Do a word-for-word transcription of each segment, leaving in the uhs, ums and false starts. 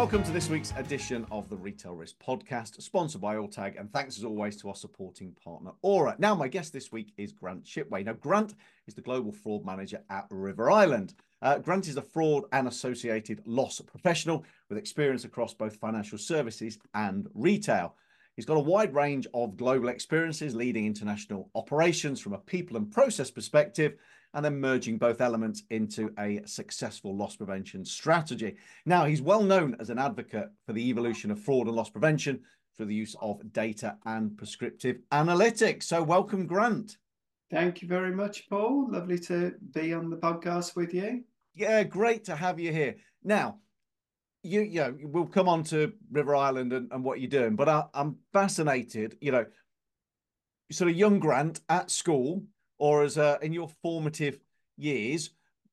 Welcome to this week's edition of the Retail Risk Podcast, sponsored by Alltag, and thanks as always to our supporting partner, Aura. Now, my guest this week is Grant Shipway. Now, Grant is the Global Fraud Manager at River Island. Uh, Grant is a fraud and associated loss professional with experience across both financial services and retail. He's got a wide range of global experiences leading international operations from a people and process perspective, and then merging both elements into a successful loss prevention strategy. Now, he's well known as an advocate for the evolution of fraud and loss prevention through the use of data and prescriptive analytics. So welcome, Grant. Thank you very much, Paul. Lovely to be on the podcast with you. Yeah, great to have you here. Now, you, you know, we'll come on to River Island and, and what you're doing, but I, I'm fascinated, you know, sort of young Grant at school, or as a, in your formative years,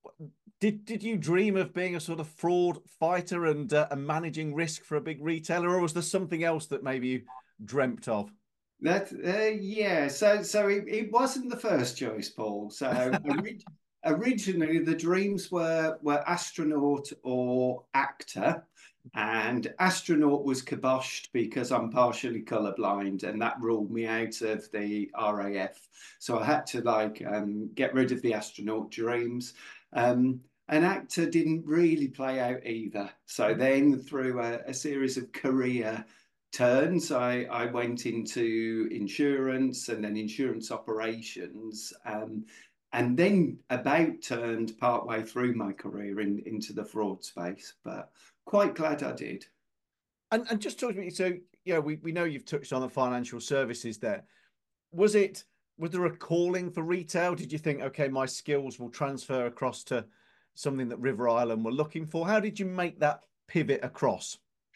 did did you dream of being a sort of fraud fighter and, uh, and managing risk for a big retailer, or was there something else that maybe you dreamt of? That uh, yeah, so so it, it wasn't the first choice, Paul. So orig originally the dreams were were astronaut or actor, and astronaut was kiboshed because I'm partially colorblind, and that ruled me out of the R A F. So I had to like um, get rid of the astronaut dreams. Um, an actor didn't really play out either. So then through a, a series of career turns, I, I went into insurance and then insurance operations, um, and then about turned partway through my career in, into the fraud space, but quite glad I did. And and just talk to me. So yeah, we we know you've touched on the financial services there. Was it was there a calling for retail? Did you think, okay, my skills will transfer across to something that River Island were looking for? How did you make that pivot across?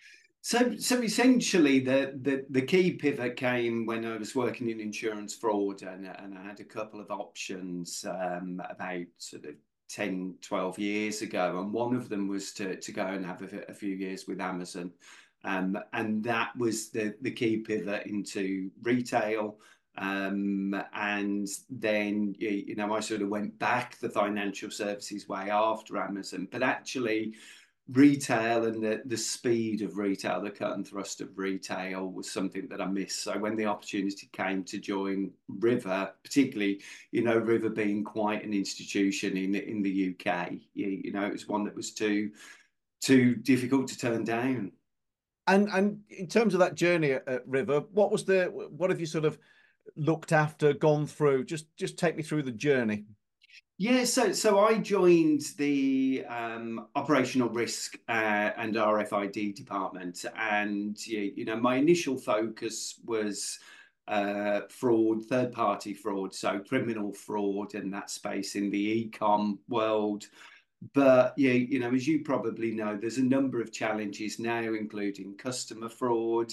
So, so essentially, the, the the key pivot came when I was working in insurance fraud, and, and I had a couple of options um, about sort of ten, twelve years ago. And one of them was to, to go and have a, a few years with Amazon. Um, and that was the, the key pivot into retail. Um, and then, you know, I sort of went back the financial services way after Amazon, but actually, retail and the, the speed of retail, the cut and thrust of retail was something that I missed. So when the opportunity came to join River, particularly, you know, River being quite an institution in in the U K, you, you know, it was one that was too too difficult to turn down. And and in terms of that journey at, at River, what was the what have you sort of looked after, gone through? Just just take me through the journey. Yeah, so so I joined the um, operational risk uh, and R F I D department, and you, you know my initial focus was uh, fraud, third party fraud, so criminal fraud and that space in the e-com world. But yeah, you know, as you probably know, there's a number of challenges now, including customer fraud,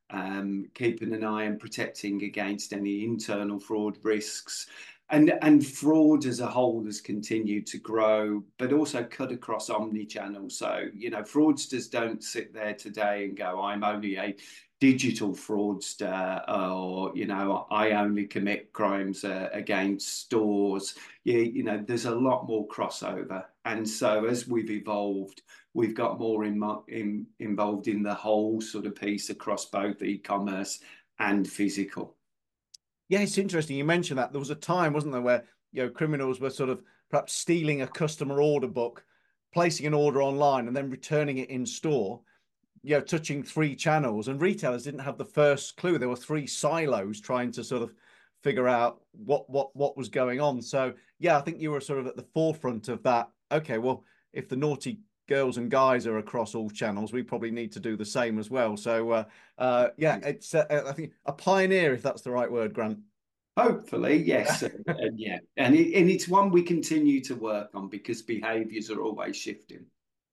um, keeping an eye on protecting against any internal fraud risks. And, and fraud as a whole has continued to grow, but also cut across omni-channel. So, you know, fraudsters don't sit there today and go, I'm only a digital fraudster, or, you know, I only commit crimes uh, against stores. You, you know, there's a lot more crossover. And so as we've evolved, we've got more in, in, involved in the whole sort of piece across both e-commerce and physical. Yeah, it's interesting. You mentioned that there was a time, wasn't there, where you know criminals were sort of perhaps stealing a customer order book, placing an order online, and then returning it in store. You know, touching three channels, and retailers didn't have the first clue. There were three silos trying to sort of figure out what what what was going on. So yeah, I think you were sort of at the forefront of that. Okay, well, if the naughty girls and guys are across all channels, we probably need to do the same as well. So uh, uh, yeah, it's uh, I think a pioneer, if that's the right word, Grant. Hopefully, yes, and, and yeah, and it, and it's one we continue to work on because behaviours are always shifting.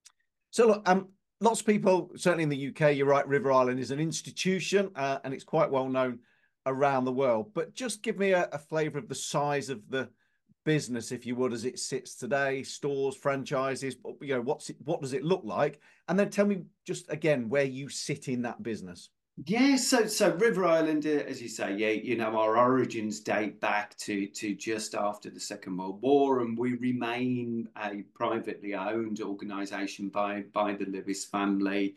So look, um, lots of people, certainly in the U K, you're right, River Island is an institution, uh, and it's quite well known around the world. But just give me a, a flavour of the size of the business, if you would, as it sits today, stores, franchises, you know, what's it, what does it look like? And then tell me just again where you sit in that business. Yeah, so so River Island, uh, as you say, yeah, you know, our origins date back to to just after the Second World War, and we remain a privately owned organisation by by the Lewis family.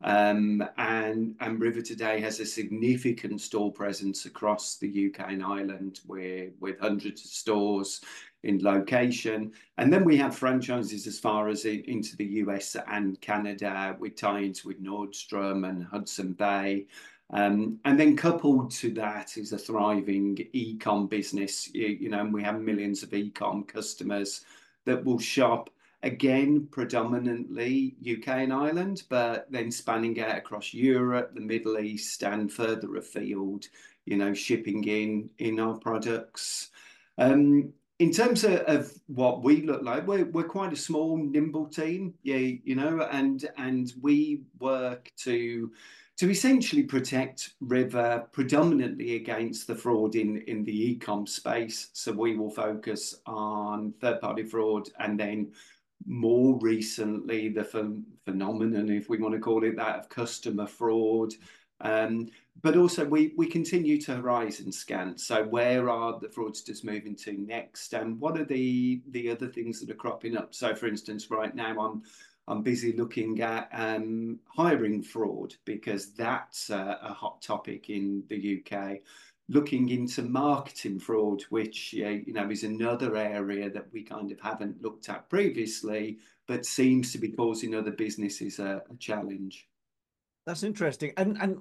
Um, and and River today has a significant store presence across the U K and Ireland, where with hundreds of stores in location. And then we have franchises as far as in, into the U S and Canada with tie-ins with Nordstrom and Hudson Bay. Um, and then coupled to that is a thriving e-com business, you, you know, and we have millions of e-com customers that will shop again, predominantly U K and Ireland, but then spanning out across Europe, the Middle East, and further afield, you know, shipping in in our products. Um, in terms of, of what we look like, we're, we're quite a small, nimble team, yeah, you know, and and we work to to essentially protect River predominantly against the fraud in, in the e-com space. So we will focus on third-party fraud, and then more recently the ph phenomenon, if we want to call it that, of customer fraud. Um, but also we we continue to horizon scan. So where are the fraudsters moving to next, and what are the the other things that are cropping up? So for instance, right now I'm I'm busy looking at um, hiring fraud, because that's a, a hot topic in the U K. Looking into marketing fraud, which uh, you know is another area that we kind of haven't looked at previously, but seems to be causing other businesses a, a challenge. That's interesting. And and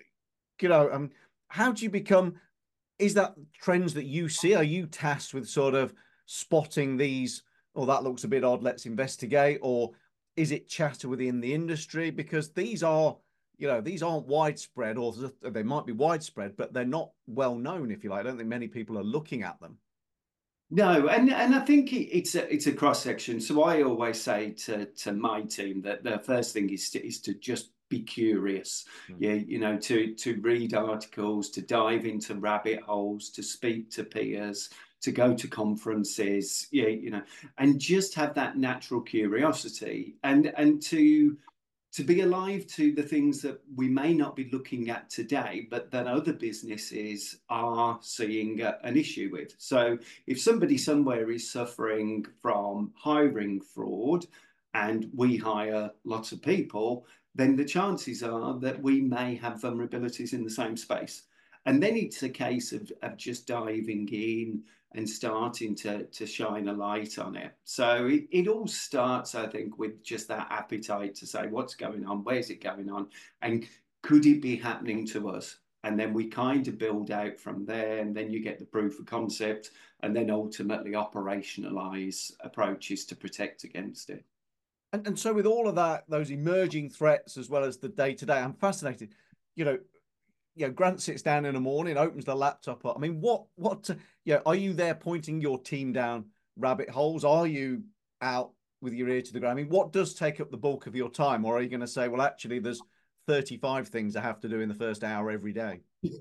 you know, um, how do you become? Is that trends that you see? Are you tasked with sort of spotting these? Oh, that looks a bit odd. Let's investigate. Or is it chatter within the industry? Because these are, you know, these aren't widespread, or they might be widespread, but they're not well known, if you like. I don't think many people are looking at them. No, and and I think it, it's a it's a cross section. So I always say to to my team that the first thing is to is to just be curious. Mm. Yeah, you know, to to read articles, to dive into rabbit holes, to speak to peers, to go to conferences. Yeah, you know, and just have that natural curiosity, and and to to be alive to the things that we may not be looking at today, but that other businesses are seeing uh, an issue with. So if somebody somewhere is suffering from hiring fraud, and we hire lots of people, then the chances are that we may have vulnerabilities in the same space. And then it's a case of, of just diving in and starting to, to shine a light on it. So it, it all starts, I think, with just that appetite to say, what's going on? Where's it going on? And could it be happening to us? And then we kind of build out from there, and then you get the proof of concept, and then ultimately operationalize approaches to protect against it. And, and so with all of that, those emerging threats as well as the day to day, I'm fascinated. You know, you know, Grant sits down in the morning, opens the laptop up. I mean, what, what, yeah, are you there pointing your team down rabbit holes? Are you out with your ear to the ground? I mean, what does take up the bulk of your time? Or are you going to say, well, actually, there's thirty-five things I have to do in the first hour every day?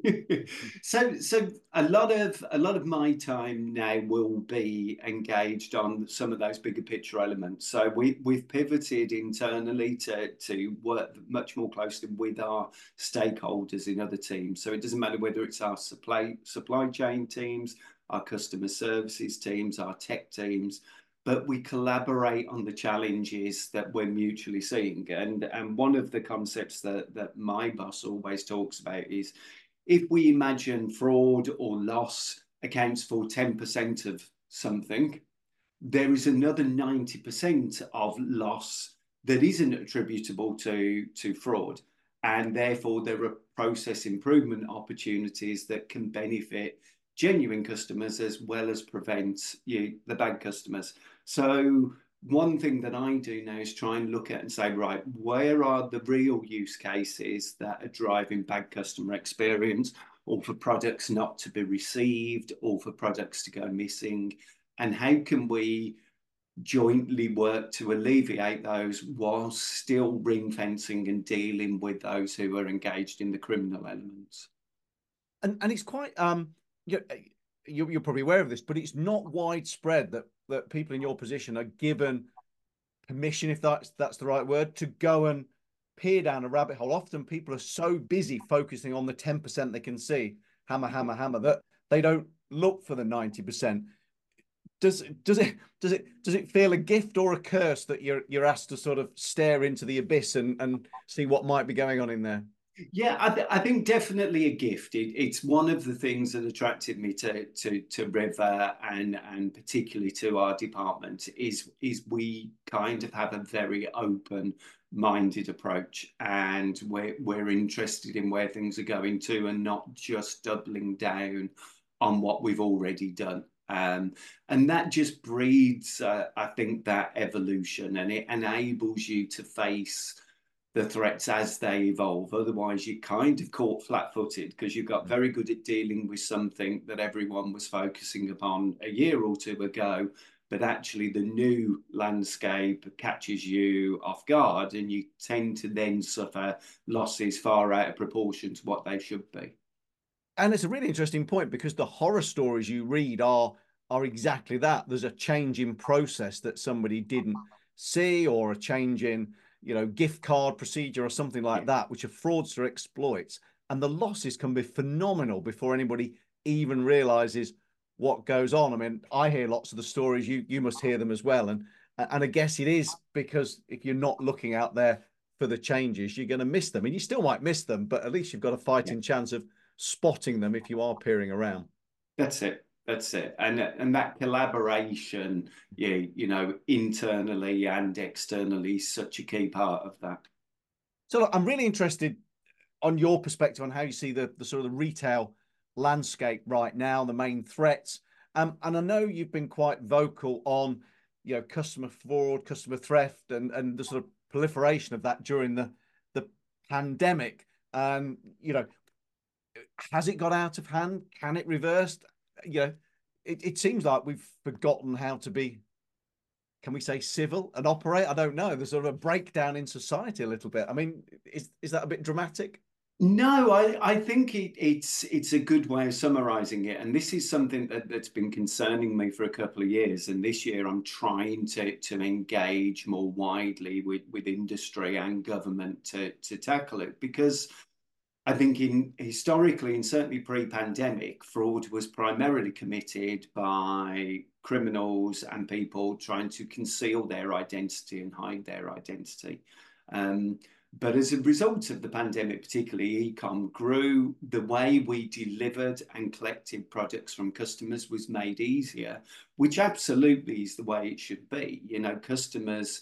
so so a lot of a lot of my time now will be engaged on some of those bigger picture elements. So we we've pivoted internally to to work much more closely with our stakeholders in other teams. So it doesn't matter whether it's our supply supply chain teams, our customer services teams, our tech teams, but we collaborate on the challenges that we're mutually seeing. And and one of the concepts that that my boss always talks about is, if we imagine fraud or loss accounts for ten percent of something, there is another ninety percent of loss that isn't attributable to, to fraud. And therefore, there are process improvement opportunities that can benefit genuine customers as well as prevent you, the bad customers. So one thing that I do now is try and look at and say, right, where are the real use cases that are driving bad customer experience, or for products not to be received, or for products to go missing? And how can we jointly work to alleviate those while still ring fencing and dealing with those who are engaged in the criminal elements? And and it's quite um you you're, you're probably aware of this, but it's not widespread that that people in your position are given permission, if that's that's the right word, to go and peer down a rabbit hole. Often people are so busy focusing on the ten percent they can see, hammer, hammer, hammer, that they don't look for the ninety percent. Does does it does it does it feel a gift or a curse that you're you're asked to sort of stare into the abyss and and see what might be going on in there? Yeah, I, th I think definitely a gift. It, it's one of the things that attracted me to to to River and and particularly to our department is is we kind of have a very open minded approach, and we're we're interested in where things are going to, and not just doubling down on what we've already done. Um, and that just breeds, uh, I think, that evolution, and it enables you to face the threats as they evolve. Otherwise, you're kind of caught flat-footed because you got very good at dealing with something that everyone was focusing upon a year or two ago, but actually the new landscape catches you off guard, and you tend to then suffer losses far out of proportion to what they should be. And it's a really interesting point, because the horror stories you read are are exactly that. There's a change in process that somebody didn't see, or a change in, you know, gift card procedure or something like Yeah. that, which a fraudster exploits. And the losses can be phenomenal before anybody even realizes what goes on. I mean, I hear lots of the stories. You you must hear them as well. And and I guess it is because if you're not looking out there for the changes, you're going to miss them. And you still might miss them, but at least you've got a fighting Yeah. chance of spotting them if you are peering around. That's it. That's it. And and that collaboration, yeah, you know, internally and externally is such a key part of that. So look, I'm really interested on your perspective on how you see the, the sort of the retail landscape right now, the main threats. Um, and I know you've been quite vocal on, you know, customer fraud, customer theft, and and the sort of proliferation of that during the the pandemic. And you know, has it got out of hand? Can it reverse? You know, it, it seems like we've forgotten how to be, can we say, civil and operate? I don't know. There's sort of a breakdown in society a little bit. I mean, is is that a bit dramatic? No, I, I think it, it's it's a good way of summarizing it. And this is something that, that's been concerning me for a couple of years. And this year I'm trying to, to engage more widely with, with industry and government to, to tackle it. Because I think in historically, and certainly pre-pandemic, fraud was primarily committed by criminals and people trying to conceal their identity and hide their identity. Um, but as a result of the pandemic, particularly e-com grew, the way we delivered and collected products from customers was made easier, which absolutely is the way it should be. You know, customers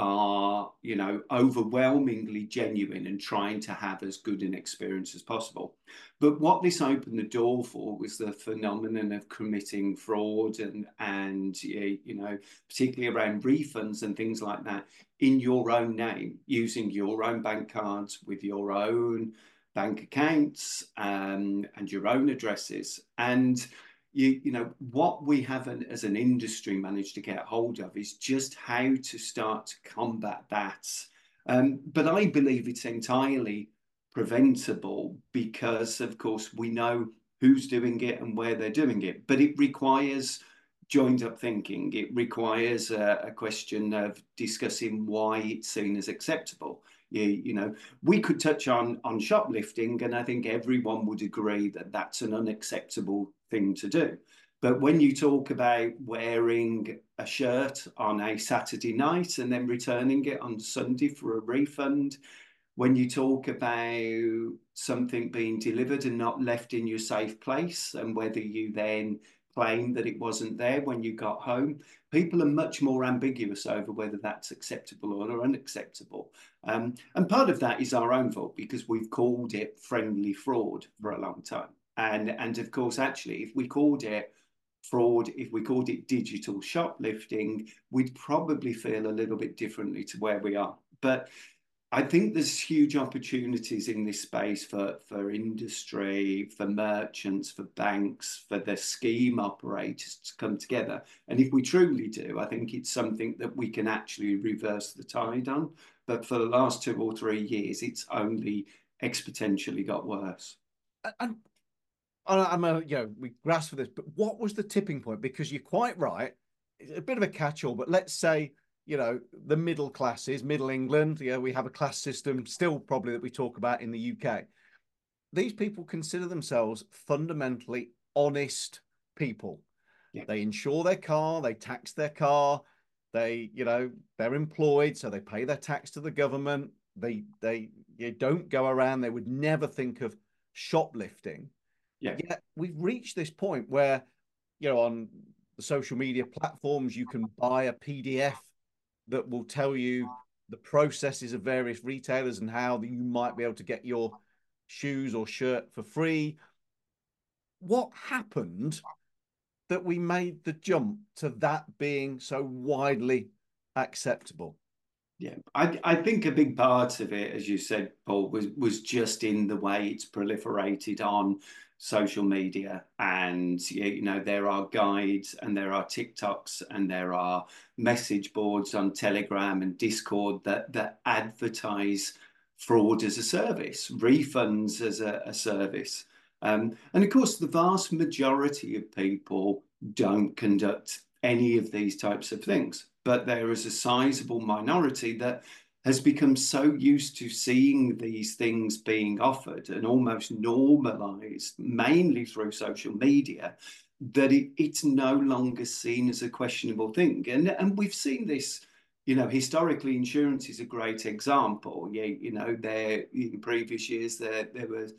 are, you know, overwhelmingly genuine and trying to have as good an experience as possible. But what this opened the door for was the phenomenon of committing fraud and, and you know, particularly around refunds and things like that in your own name, using your own bank cards with your own bank accounts um, and your own addresses. And you, you know, what we haven't as an industry managed to get hold of is just how to start to combat that. Um, but I believe it's entirely preventable because, of course, we know who's doing it and where they're doing it. But it requires joined up thinking. It requires a, a question of discussing why it's seen as acceptable. You, you know, we could touch on on shoplifting, and I think everyone would agree that that's an unacceptable thing to do. But when you talk about wearing a shirt on a Saturday night and then returning it on Sunday for a refund, when you talk about something being delivered and not left in your safe place, and whether you then claim that it wasn't there when you got home, people are much more ambiguous over whether that's acceptable or unacceptable. Um, and part of that is our own fault because we've called it friendly fraud for a long time. And, and of course, actually, if we called it fraud, if we called it digital shoplifting, we'd probably feel a little bit differently to where we are. But I think there's huge opportunities in this space for, for industry, for merchants, for banks, for the scheme operators to come together. And if we truly do, I think it's something that we can actually reverse the tide on. But for the last two or three years, it's only exponentially got worse. And I'm a, you know, we grasp for this, but what was the tipping point? Because you're quite right. It's a bit of a catch-all, but let's say you know, the middle classes, middle England, you know, we have a class system still probably that we talk about in the U K. These people consider themselves fundamentally honest people. Yeah. They insure their car, they tax their car, they, you know, they're employed, so they pay their tax to the government. They, they, you don't go around, they would never think of shoplifting. Yeah. Yet we've reached this point where, you know, on the social media platforms, you can buy a P D F that will tell you the processes of various retailers and how you might be able to get your shoes or shirt for free. What happened that we made the jump to that being so widely acceptable? Yeah, I, I think a big part of it, as you said, Paul, was was just in the way it's proliferated on social media. And, you know, there are guides and there are TikToks and there are message boards on Telegram and Discord that, that advertise fraud as a service, refunds as a, a service. Um, and of course, the vast majority of people don't conduct any of these types of things. But there is a sizable minority that has become so used to seeing these things being offered and almost normalized, mainly through social media, that it, it's no longer seen as a questionable thing. And, and we've seen this, you know, historically, insurance is a great example. Yeah, you know, there in previous years, there, there was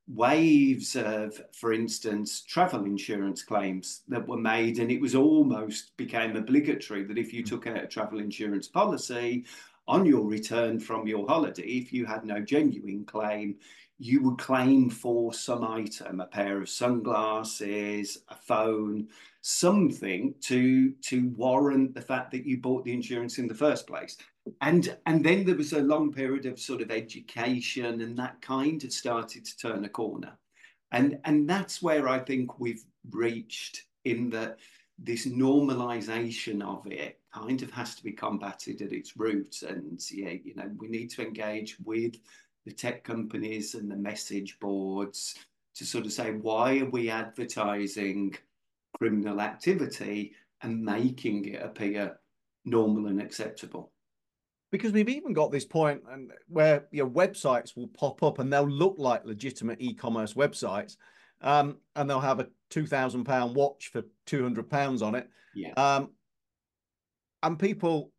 waves of, for instance, travel insurance claims that were made, and it was almost became obligatory that if you took out a travel insurance policy on your return from your holiday, if you had no genuine claim, you would claim for some item, a pair of sunglasses, a phone, something to, to warrant the fact that you bought the insurance in the first place. And, and then there was a long period of sort of education, and that kind of started to turn a corner. And, and that's where I think we've reached in that this normalization of it kind of has to be combated at its roots. And yeah, you know, we need to engage with the tech companies and the message boards to sort of say, why are we advertising criminal activity and making it appear normal and acceptable? Because we've even got this point and where your websites will pop up and they'll look like legitimate e-commerce websites, um, and they'll have a two thousand pound watch for two hundred pounds on it. Yeah. Um, and people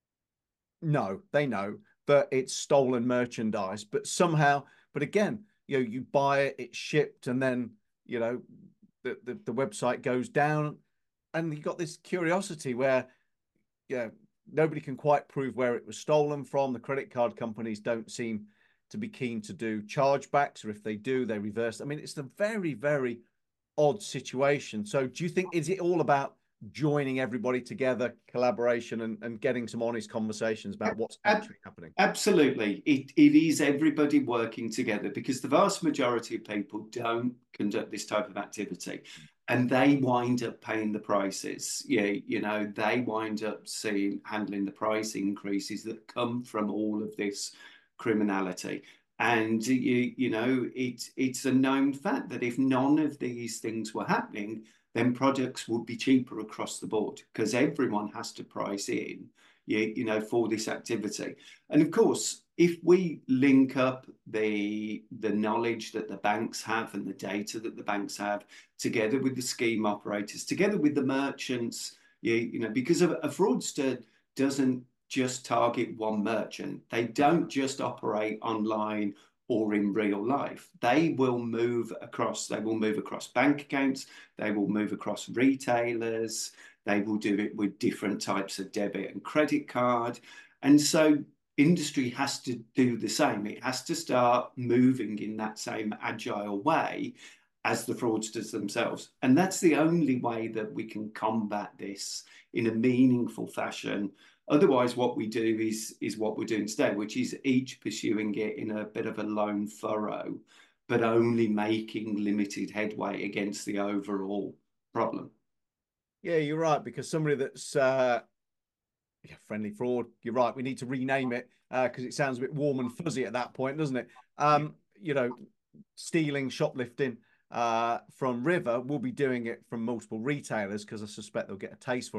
know, they know that it's stolen merchandise, but somehow, but again, you know, you buy it, it's shipped, and then, you know, the, the, the website goes down, and you got this curiosity where, yeah, nobody can quite prove where it was stolen from. The credit card companies don't seem to be keen to do chargebacks, or if they do, they reverse. I mean, it's a very, very odd situation. So do you think, is it all about joining everybody together, collaboration, and, and getting some honest conversations about what's actually happening? Absolutely. It, it is everybody working together, because the vast majority of people don't conduct this type of activity. And they wind up paying the prices. Yeah, you know, they wind up seeing handling the price increases that come from all of this criminality. And you, you know, it's it's a known fact that if none of these things were happening, then products would be cheaper across the board, because everyone has to price in, you, you know, for this activity. And of course, if we link up the, the knowledge that the banks have and the data that the banks have, together with the scheme operators, together with the merchants, you, you know, because a, a fraudster doesn't just target one merchant. They don't just operate online or in real life. They will move across, they will move across bank accounts, they will move across retailers, they will do it with different types of debit and credit card. And so industry has to do the same. It has to start moving in that same agile way as the fraudsters themselves. And that's the only way that we can combat this in a meaningful fashion. Otherwise, what we do is, is what we're doing today, which is each pursuing it in a bit of a lone furrow, but only making limited headway against the overall problem. Yeah, you're right, because somebody that's uh, yeah, friendly fraud, you're right, we need to rename it because uh, it sounds a bit warm and fuzzy at that point, doesn't it? Um, you know, stealing, shoplifting uh, from River, we'll be doing it from multiple retailers because I suspect they'll get a taste for it.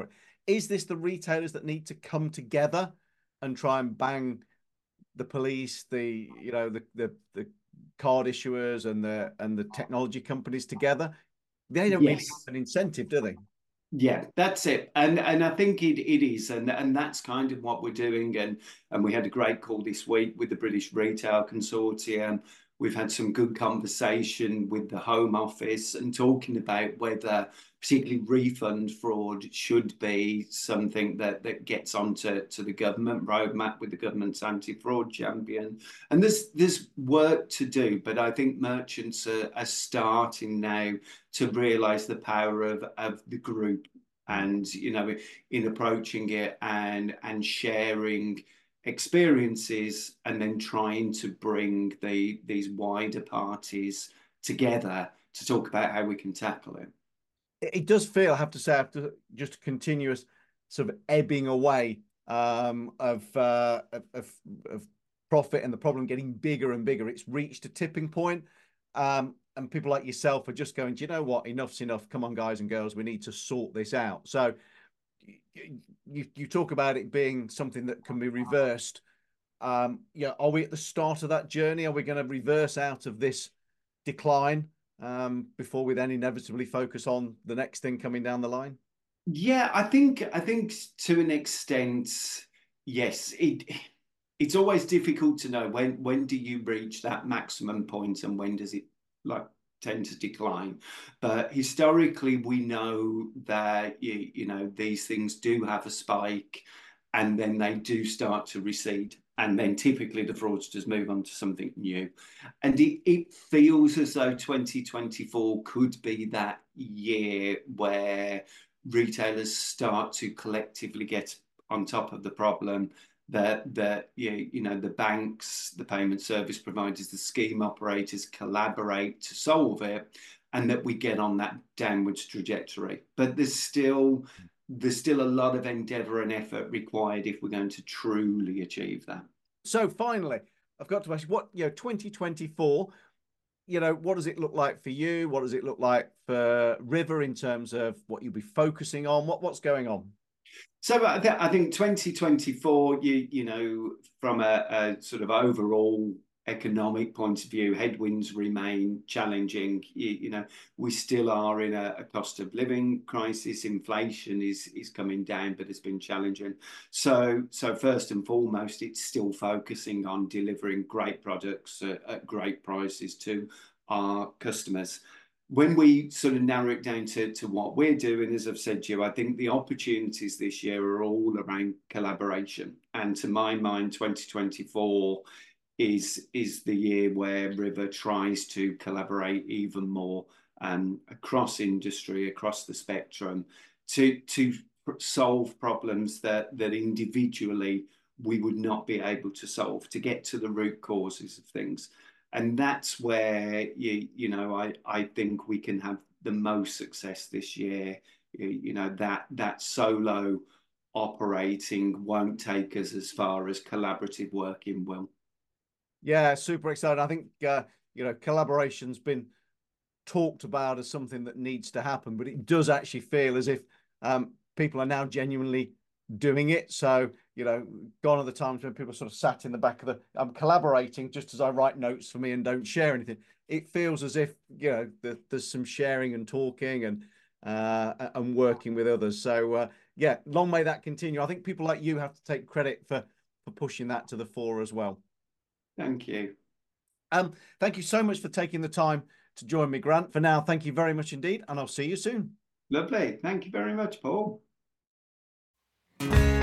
is this the retailers that need to come together and try and bang the police, the you know the the, the card issuers and the and the technology companies together? They don't really Yes. have an incentive, do they? Yeah, that's it. And and I think it it is. And and that's kind of what we're doing. And and we had a great call this week with the British Retail Consortium. We've had some good conversation with the Home Office and talking about whether particularly refund fraud should be something that, that gets onto to the government roadmap with the government's anti-fraud champion. And there's there's work to do, but I think merchants are, are starting now to realise the power of, of the group and, you know, in approaching it and and sharing experiences and then trying to bring the these wider parties together to talk about how we can tackle it. It does feel, I have to say, after just a continuous sort of ebbing away um, of, uh, of, of profit and the problem getting bigger and bigger. It's reached a tipping point. Um, and people like yourself are just going, do you know what? Enough's enough. Come on, guys and girls, we need to sort this out. So you, you talk about it being something that can be reversed. Um, yeah, are we at the start of that journey? Are we going to reverse out of this decline um, before we then inevitably focus on the next thing coming down the line? Yeah, I think I think to an extent, yes. It it's always difficult to know when when do you reach that maximum point and when does it like tend to decline. But historically, we know that you, you know these things do have a spike, and then they do start to recede. And then typically the fraudsters move on to something new. And it, it feels as though twenty twenty-four could be that year where retailers start to collectively get on top of the problem, that that you, you know the banks, the payment service providers, the scheme operators collaborate to solve it, and that we get on that downwards trajectory. But there's still there's still a lot of endeavour and effort required if we're going to truly achieve that. So finally, I've got to ask, what, you know, twenty twenty-four, you know, what does it look like for you? What does it look like for River in terms of what you'll be focusing on? What what's going on? So I, th I think twenty twenty-four, you you know, from a, a sort of overall economic point of view, headwinds remain challenging. You, you know, we still are in a, a cost of living crisis. Inflation is is coming down, but it's been challenging. So so first and foremost, it's still focusing on delivering great products at, at great prices to our customers. When we sort of narrow it down to, to what we're doing, as I've said to you, I think the opportunities this year are all around collaboration. And to my mind, twenty twenty-four is, is the year where River tries to collaborate even more um, across industry, across the spectrum, to, to solve problems that, that individually we would not be able to solve, to get to the root causes of things. And that's where you you know I I think we can have the most success this year. You, you know that that solo operating won't take us as far as collaborative working will. Yeah, super excited. I think uh, you know, collaboration's been talked about as something that needs to happen, but it does actually feel as if um, people are now genuinely doing it. So, you know, gone are the times when people sort of sat in the back of the, I'm collaborating just as I write notes for me and don't share anything. It feels as if, you know, the, there's some sharing and talking and uh, and working with others. So, uh, yeah, long may that continue. I think people like you have to take credit for for pushing that to the fore as well. Thank you. Um, thank you so much for taking the time to join me, Grant. For now, thank you very much indeed, and I'll see you soon. Lovely. Thank you very much, Paul.